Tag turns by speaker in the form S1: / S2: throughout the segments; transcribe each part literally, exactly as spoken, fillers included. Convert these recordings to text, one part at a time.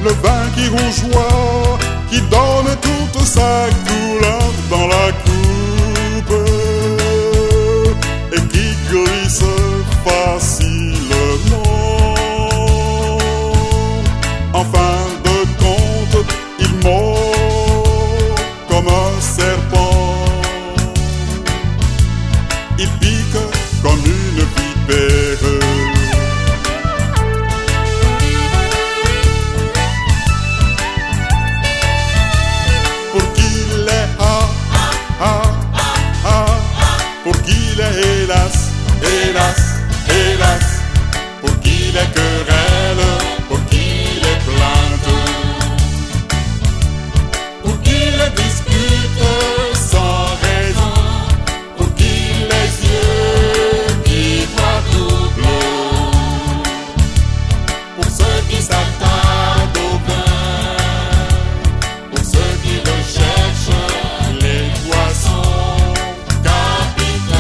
S1: le vin qui rougeoie, qui donne toute sa couleur dans la coupe et qui glisse facilement. En fin de compte, il mord comme un serpent. Il pique comme une vipère. Pour qu'il est ah, ah, ah, pour qu'il est hélas, hélas, hélas, pour qu'il est querelle, pour qu'il est plainte, pour qu'il est dispute sans raison, pour qu'il ait les yeux qui voient double, pour ceux qui s'attardent au vin, pour ceux qui recherchent les poissons capitaines.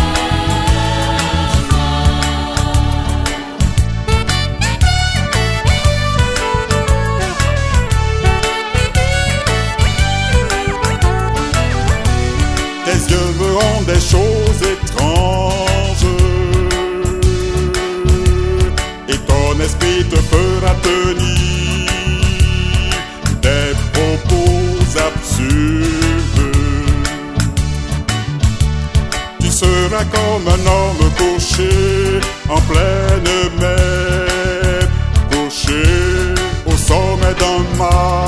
S1: Tes yeux verront des choses étranges et ton esprit te fera tenir des propos absurdes. Tu seras comme un homme couché en pleine mer, couché au sommet d'un mât.